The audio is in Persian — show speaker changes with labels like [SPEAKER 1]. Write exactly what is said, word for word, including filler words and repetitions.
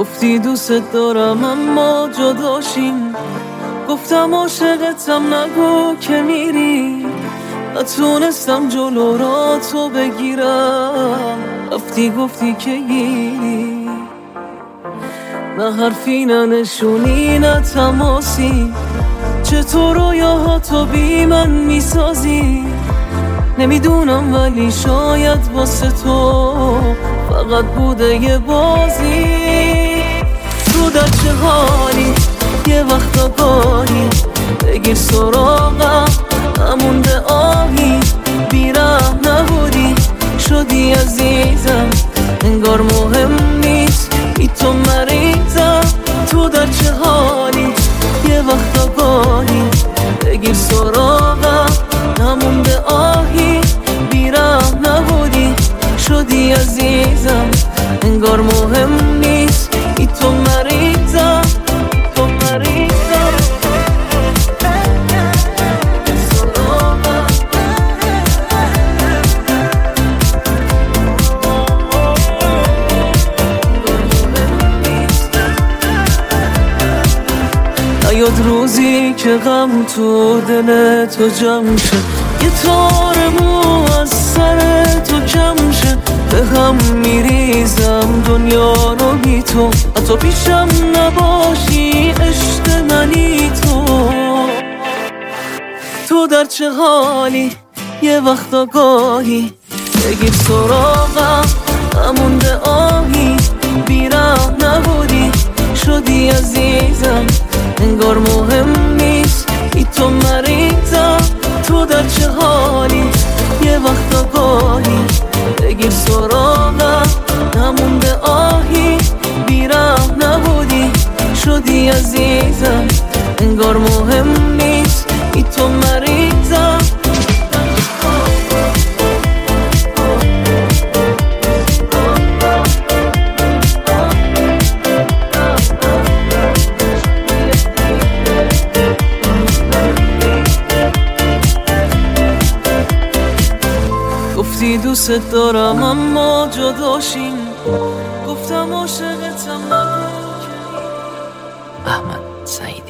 [SPEAKER 1] گفتی دوست دارم اما جداشیم، گفتم عاشقتم نگو که میری، نتونستم جلو را تو بگیرم، رفتی گفتی که گیری. نه حرفی نه نشونی نه تماسی، چطور رویاها تو بی من میسازی؟ نمیدونم ولی شاید واسه تو فقط بوده یه بازی. تو در چه حالی؟ یه وقت آگاهی بگیر سراغم، نمونده آهی، بیرم نبودی شدی عزیزم، انگار مهم نیست بی تو مریضم. تو در چه حالی؟ یه وقت آگاهی بگیر سراغم، نمونده آهی، بیرم نبودی شدی عزیزم، انگار مهم نیست بی تو مریضم، تو مریضم. نیاد روزی که غم تو دل تو جمع شه، یه تار مو از سر تو کم شه، به هم میریزم دنیا رو بی تو، حتی پیشم نباشی عشق منی تو. تو در چه حالی؟ یه وقت آگاهی بگیر سراغم، نمونده آهی، بیرم نبودی شدی عزیزم، انگار مهم نیست بی تو مریضم. تو در چه حالی؟ یه وقت آگاهی بگیر سراغم، نمونده آهی، بیرم نبودی شدی عزیزم، انگار مهم نیست بی تو مریضم. گفتی دوست دارم اما جداشیم، گفتم عاشقتم نگو که.
[SPEAKER 2] احمد سعید